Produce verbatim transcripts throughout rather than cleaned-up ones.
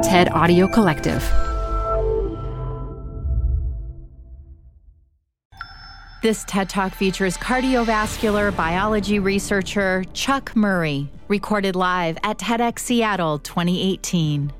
TED Audio Collective. This TED Talk features cardiovascular biology researcher Chuck Murray, recorded live at TEDx Seattle twenty eighteen.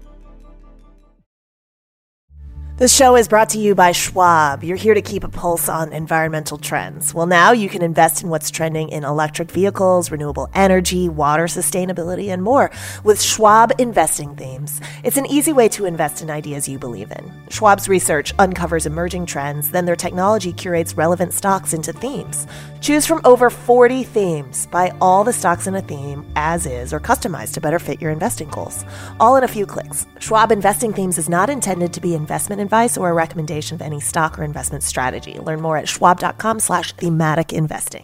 This show is brought to you by Schwab. You're here to keep a pulse on environmental trends. Well, now you can invest in what's trending in electric vehicles, renewable energy, water sustainability, and more with Schwab Investing Themes. It's an easy way to invest in ideas you believe in. Schwab's research uncovers emerging trends, then their technology curates relevant stocks into themes. Choose from over forty themes. Buy all the stocks in a theme as is or customized to better fit your investing goals. All in a few clicks. Schwab Investing Themes is not intended to be investment advice or a recommendation of any stock or investment strategy. Learn more at schwab.com slash thematic investing.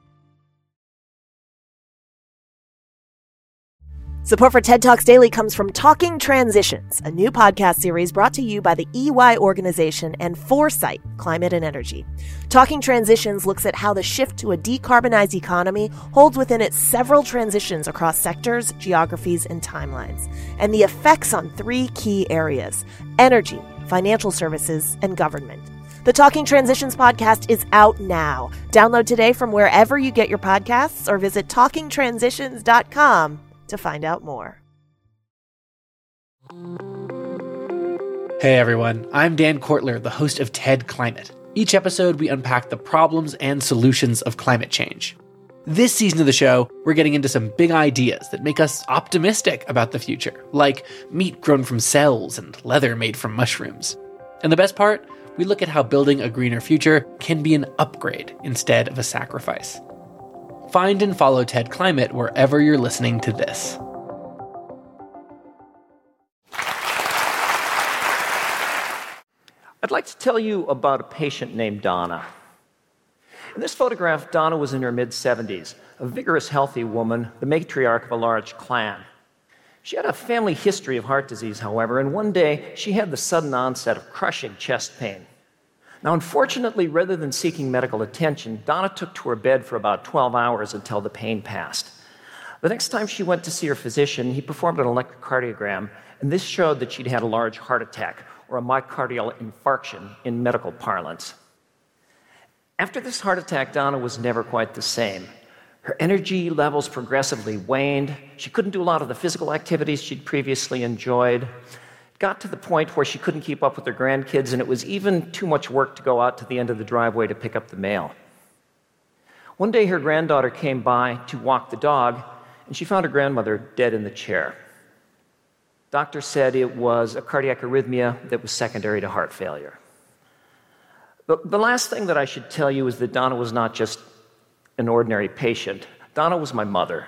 Support for TED Talks Daily comes from Talking Transitions, a new podcast series brought to you by the E Y organization and Foresight Climate and Energy. Talking Transitions looks at how the shift to a decarbonized economy holds within it several transitions across sectors, geographies, and timelines, and the effects on three key areas: energy, financial services, and government. The Talking Transitions podcast is out now. Download today from wherever you get your podcasts or visit talking transitions dot com to find out more. Hey everyone, I'm Dan Kortler, the host of TED Climate. Each episode, we unpack the problems and solutions of climate change. This season of the show, we're getting into some big ideas that make us optimistic about the future, like meat grown from cells and leather made from mushrooms. And the best part, we look at how building a greener future can be an upgrade instead of a sacrifice. Find and follow TED Climate wherever you're listening to this. I'd like to tell you about a patient named Donna. In this photograph, Donna was in her mid-seventies, a vigorous, healthy woman, the matriarch of a large clan. She had a family history of heart disease, however, and one day she had the sudden onset of crushing chest pain. Now, unfortunately, rather than seeking medical attention, Donna took to her bed for about twelve hours until the pain passed. The next time she went to see her physician, he performed an electrocardiogram, and this showed that she'd had a large heart attack, or a myocardial infarction in medical parlance. After this heart attack, Donna was never quite the same. Her energy levels progressively waned. She couldn't do a lot of the physical activities she'd previously enjoyed. It got to the point where she couldn't keep up with her grandkids, and it was even too much work to go out to the end of the driveway to pick up the mail. One day, her granddaughter came by to walk the dog, and she found her grandmother dead in the chair. Doctors said it was a cardiac arrhythmia that was secondary to heart failure. The, the last thing that I should tell you is that Donna was not just an ordinary patient. Donna was my mother.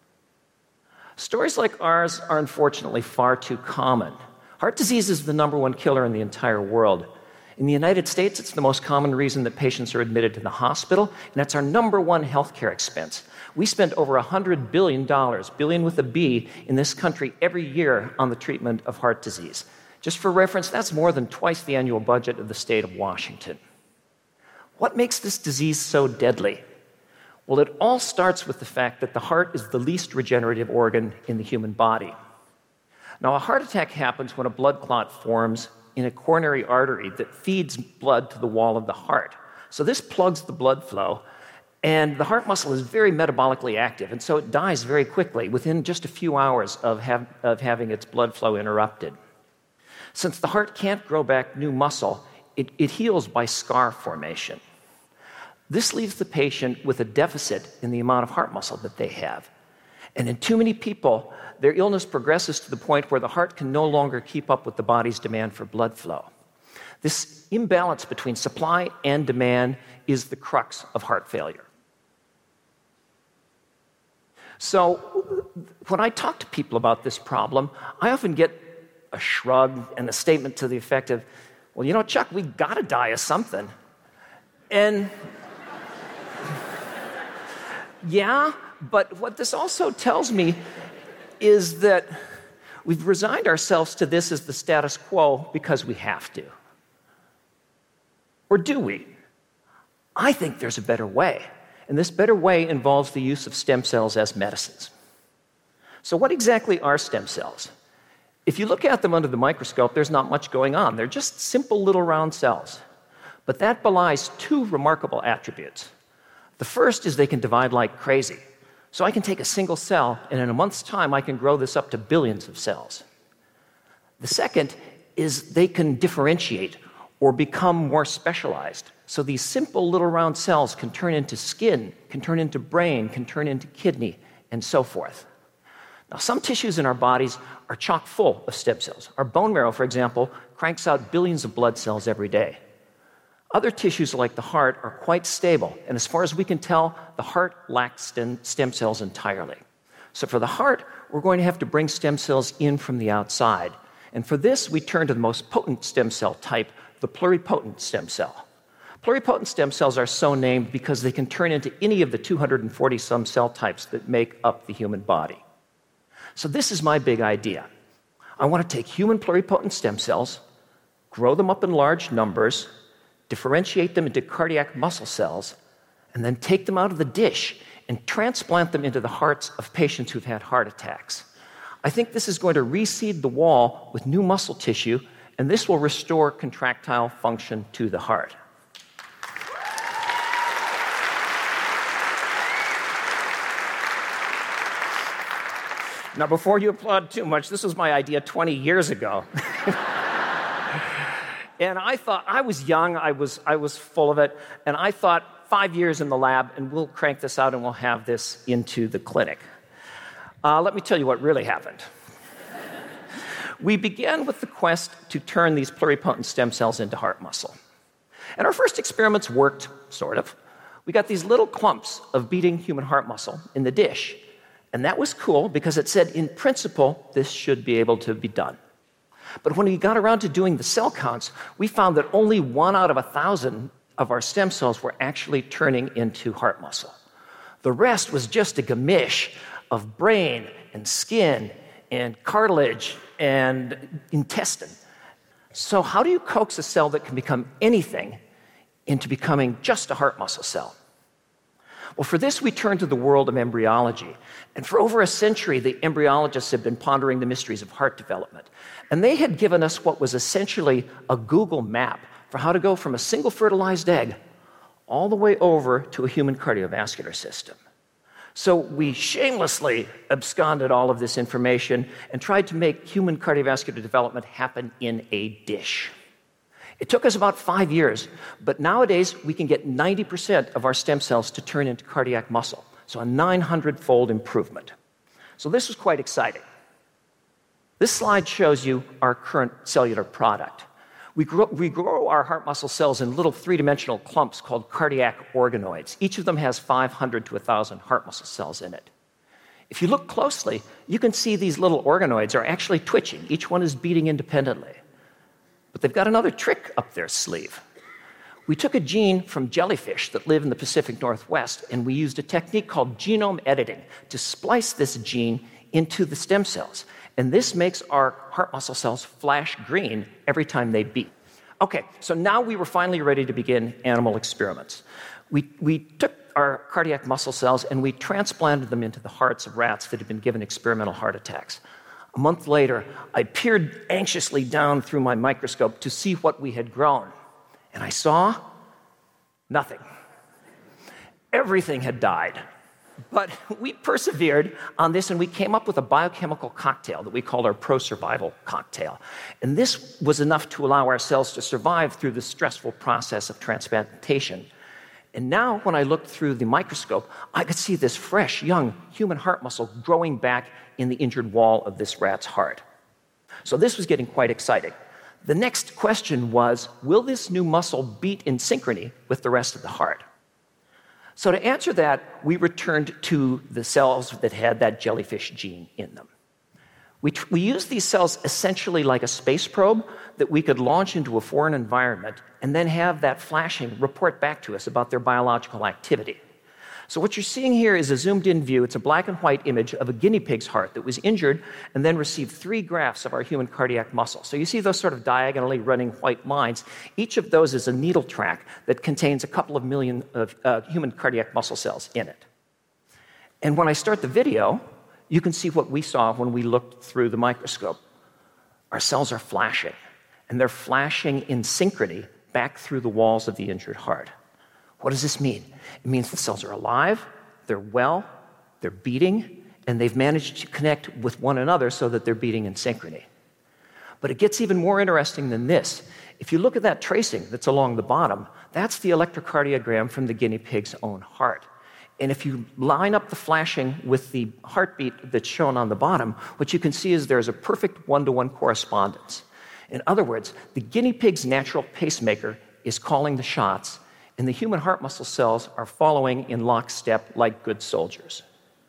Stories like ours are unfortunately far too common. Heart disease is the number one killer in the entire world. In the United States, it's the most common reason that patients are admitted to the hospital, and that's our number one healthcare expense. We spend over one hundred billion dollars, billion with a B, in this country every year on the treatment of heart disease. Just for reference, that's more than twice the annual budget of the state of Washington. What makes this disease so deadly? Well, it all starts with the fact that the heart is the least regenerative organ in the human body. Now, a heart attack happens when a blood clot forms in a coronary artery that feeds blood to the wall of the heart. So this plugs the blood flow, and the heart muscle is very metabolically active, and so it dies very quickly within just a few hours of, have, of having its blood flow interrupted. Since the heart can't grow back new muscle, it, it heals by scar formation. This leaves the patient with a deficit in the amount of heart muscle that they have. And in too many people, their illness progresses to the point where the heart can no longer keep up with the body's demand for blood flow. This imbalance between supply and demand is the crux of heart failure. So when I talk to people about this problem, I often get a shrug and a statement to the effect of, well, you know, Chuck, we gotta die of something. And yeah, but what this also tells me is that we've resigned ourselves to this as the status quo because we have to. Or do we? I think there's a better way, and this better way involves the use of stem cells as medicines. So what exactly are stem cells? If you look at them under the microscope, there's not much going on. They're just simple little round cells. But that belies two remarkable attributes. The first is they can divide like crazy. So I can take a single cell, and in a month's time, I can grow this up to billions of cells. The second is they can differentiate or become more specialized. So these simple little round cells can turn into skin, can turn into brain, can turn into kidney, and so forth. Now, some tissues in our bodies are chock full of stem cells. Our bone marrow, for example, cranks out billions of blood cells every day. Other tissues, like the heart, are quite stable, and as far as we can tell, the heart lacks stem, stem cells entirely. So for the heart, we're going to have to bring stem cells in from the outside. And for this, we turn to the most potent stem cell type, the pluripotent stem cell. Pluripotent stem cells are so named because they can turn into any of the two hundred forty some cell types that make up the human body. So this is my big idea. I want to take human pluripotent stem cells, grow them up in large numbers, differentiate them into cardiac muscle cells, and then take them out of the dish and transplant them into the hearts of patients who've had heart attacks. I think this is going to reseed the wall with new muscle tissue, and this will restore contractile function to the heart. Now, before you applaud too much, this was my idea twenty years ago. And I thought, I was young, I was, I was full of it, and I thought five years in the lab, and we'll crank this out and we'll have this into the clinic. Uh, let me tell you what really happened. We began with the quest to turn these pluripotent stem cells into heart muscle. And our first experiments worked, sort of. We got these little clumps of beating human heart muscle in the dish. And that was cool because it said, in principle, this should be able to be done. But when we got around to doing the cell counts, we found that only one out of a thousand of our stem cells were actually turning into heart muscle. The rest was just a gamish of brain and skin and cartilage and intestine. So how do you coax a cell that can become anything into becoming just a heart muscle cell? Well, for this, we turn to the world of embryology. And for over a century, the embryologists have been pondering the mysteries of heart development. And they had given us what was essentially a Google map for how to go from a single fertilized egg all the way over to a human cardiovascular system. So we shamelessly absconded all of this information and tried to make human cardiovascular development happen in a dish. It took us about five years, but nowadays we can get ninety percent of our stem cells to turn into cardiac muscle, so a nine hundred fold improvement. So this was quite exciting. This slide shows you our current cellular product. We grow, we grow our heart muscle cells in little three-dimensional clumps called cardiac organoids. Each of them has five hundred to one thousand heart muscle cells in it. If you look closely, you can see these little organoids are actually twitching. Each one is beating independently. But they've got another trick up their sleeve. We took a gene from jellyfish that live in the Pacific Northwest, and we used a technique called genome editing to splice this gene into the stem cells. And this makes our heart muscle cells flash green every time they beat. Okay, so now we were finally ready to begin animal experiments. We, we took our cardiac muscle cells and we transplanted them into the hearts of rats that had been given experimental heart attacks. A month later, I peered anxiously down through my microscope to see what we had grown. And I saw nothing. Everything had died. But we persevered on this, and we came up with a biochemical cocktail that we called our pro-survival cocktail. And this was enough to allow our cells to survive through the stressful process of transplantation. And now, when I looked through the microscope, I could see this fresh, young human heart muscle growing back in the injured wall of this rat's heart. So this was getting quite exciting. The next question was, will this new muscle beat in synchrony with the rest of the heart? So to answer that, we returned to the cells that had that jellyfish gene in them. We, tr- we used these cells essentially like a space probe that we could launch into a foreign environment and then have that flashing report back to us about their biological activity. So what you're seeing here is a zoomed-in view. It's a black and white image of a guinea pig's heart that was injured and then received three grafts of our human cardiac muscle. So you see those sort of diagonally running white lines. Each of those is a needle track that contains a couple of million of uh, human cardiac muscle cells in it. And when I start the video, you can see what we saw when we looked through the microscope. our cells are flashing, and they're flashing in synchrony back through the walls of the injured heart. What does this mean? It means the cells are alive, they're well, they're beating, and they've managed to connect with one another so that they're beating in synchrony. But it gets even more interesting than this. If you look at that tracing that's along the bottom, that's the electrocardiogram from the guinea pig's own heart. And if you line up the flashing with the heartbeat that's shown on the bottom, what you can see is there's a perfect one-to-one correspondence. In other words, the guinea pig's natural pacemaker is calling the shots, and the human heart muscle cells are following in lockstep like good soldiers.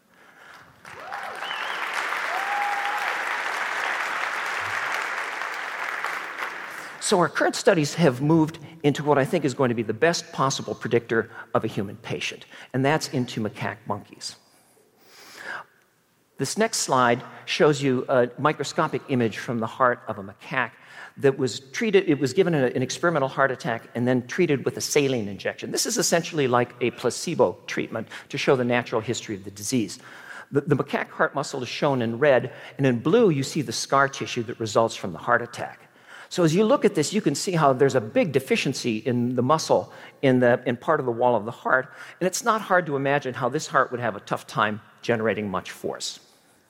So our current studies have moved into what I think is going to be the best possible predictor of a human patient, and that's into macaque monkeys. This next slide shows you a microscopic image from the heart of a macaque that was treated, it was given an experimental heart attack and then treated with a saline injection. This is essentially like a placebo treatment to show the natural history of the disease. The, the macaque heart muscle is shown in red, and in blue you see the scar tissue that results from the heart attack. So as you look at this, you can see how there's a big deficiency in the muscle in, the, in part of the wall of the heart, and it's not hard to imagine how this heart would have a tough time generating much force.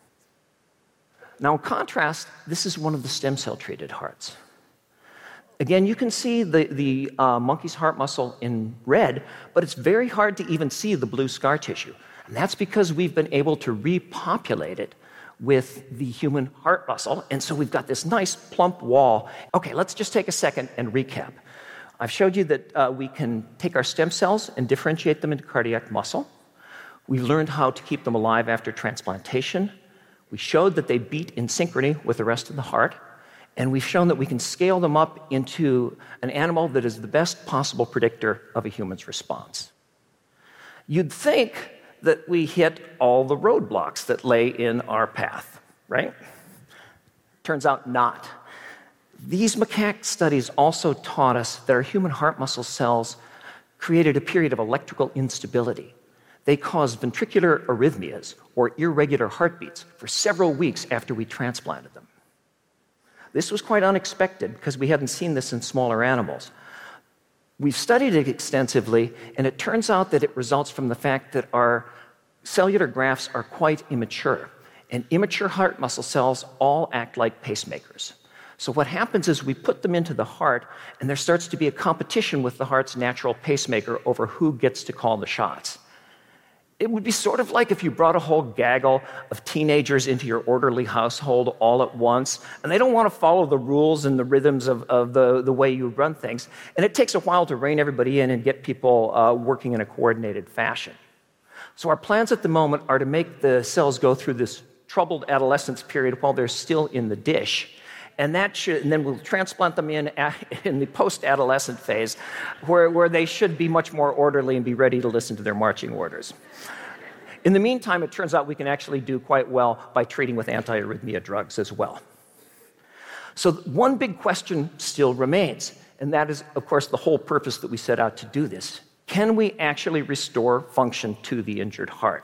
Now, in contrast, this is one of the stem cell-treated hearts. Again, you can see the, the uh, monkey's heart muscle in red, but it's very hard to even see the blue scar tissue. And that's because we've been able to repopulate it with the human heart muscle, and so we've got this nice plump wall. Okay, let's just take a second and recap. I've showed you that uh, we can take our stem cells and differentiate them into cardiac muscle. We've learned how to keep them alive after transplantation. We showed that they beat in synchrony with the rest of the heart, and we've shown that we can scale them up into an animal that is the best possible predictor of a human's response. You'd think that we hit all the roadblocks that lay in our path, right? Turns out not. These macaque studies also taught us that our human heart muscle cells created a period of electrical instability. They caused ventricular arrhythmias, or irregular heartbeats, for several weeks after we transplanted them. This was quite unexpected because we hadn't seen this in smaller animals. We've studied it extensively, and it turns out that it results from the fact that our cellular grafts are quite immature, and immature heart muscle cells all act like pacemakers. So what happens is we put them into the heart, and there starts to be a competition with the heart's natural pacemaker over who gets to call the shots. It would be sort of like if you brought a whole gaggle of teenagers into your orderly household all at once, and they don't want to follow the rules and the rhythms of, of the, the way you run things, and it takes a while to rein everybody in and get people uh, working in a coordinated fashion. So our plans at the moment are to make the cells go through this troubled adolescence period while they're still in the dish, and that should, and then we'll transplant them in in the post-adolescent phase, where, where they should be much more orderly and be ready to listen to their marching orders. In the meantime, it turns out we can actually do quite well by treating with anti-arrhythmia drugs as well. So one big question still remains, and that is, of course, the whole purpose that we set out to do this. Can we actually restore function to the injured heart?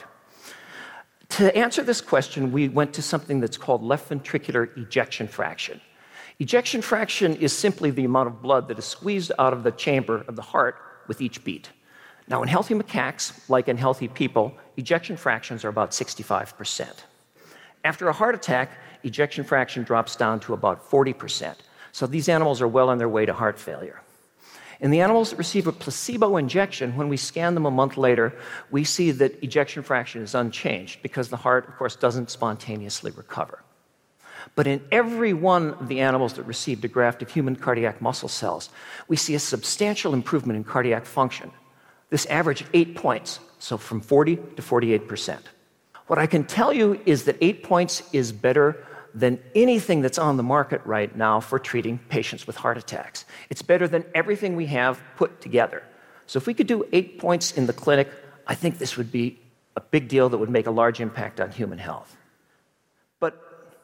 To answer this question, we went to something that's called left ventricular ejection fraction. Ejection fraction is simply the amount of blood that is squeezed out of the chamber of the heart with each beat. Now, in healthy macaques, like in healthy people, ejection fractions are about sixty-five percent. After a heart attack, ejection fraction drops down to about forty percent. So these animals are well on their way to heart failure. In the animals that receive a placebo injection, when we scan them a month later, we see that ejection fraction is unchanged because the heart, of course, doesn't spontaneously recover. But in every one of the animals that received a graft of human cardiac muscle cells, we see a substantial improvement in cardiac function. This averaged eight points, so from forty to forty-eight percent. What I can tell you is that eight points is better than anything that's on the market right now for treating patients with heart attacks. It's better than everything we have put together. So if we could do eight points in the clinic, I think this would be a big deal that would make a large impact on human health. But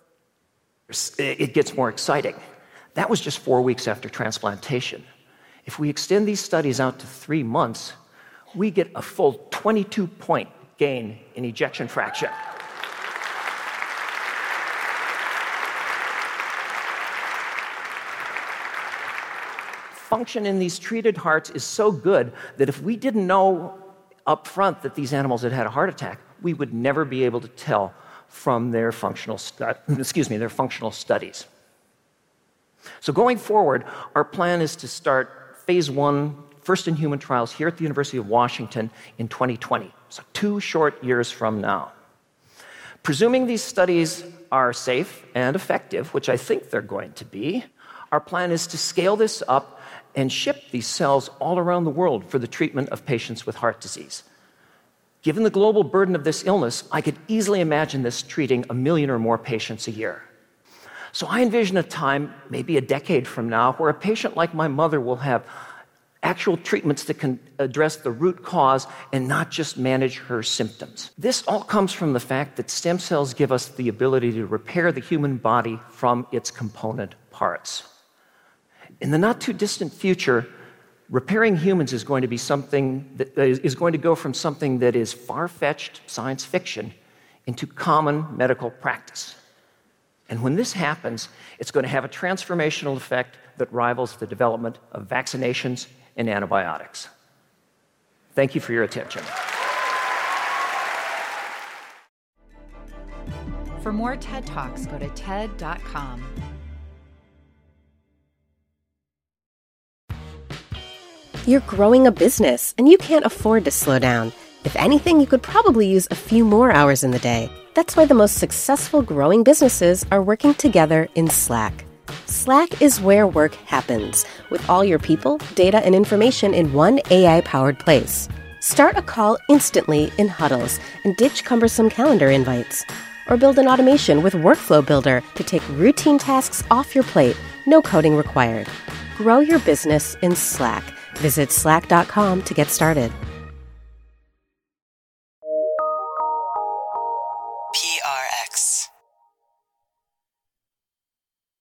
it gets more exciting. That was just four weeks after transplantation. If we extend these studies out to three months, we get a full twenty-two point gain in ejection fraction. function in these treated hearts is so good that if we didn't know up front that these animals had had a heart attack, we would never be able to tell from their functional stu- excuse me, their functional studies. So going forward, our plan is to start phase one, first-in-human trials here at the University of Washington in twenty twenty, so two short years from now. Presuming these studies are safe and effective, which I think they're going to be, our plan is to scale this up and ship these cells all around the world for the treatment of patients with heart disease. Given the global burden of this illness, I could easily imagine this treating a million or more patients a year. So I envision a time, maybe a decade from now, where a patient like my mother will have actual treatments that can address the root cause and not just manage her symptoms. This all comes from the fact that stem cells give us the ability to repair the human body from its component parts. In the not-too-distant future, repairing humans is going to be something that is going to go from something that is far-fetched science fiction into common medical practice. And when this happens, it's going to have a transformational effect that rivals the development of vaccinations and antibiotics. Thank you for your attention. For more TED Talks, go to ted dot com. You're growing a business, and you can't afford to slow down. If anything, you could probably use a few more hours in the day. That's why the most successful growing businesses are working together in Slack. Slack is where work happens, with all your people, data, and information in one A I-powered place. Start a call instantly in huddles and ditch cumbersome calendar invites. Or build an automation with Workflow Builder to take routine tasks off your plate, no coding required. Grow your business in Slack. Visit slack dot com to get started. P R X.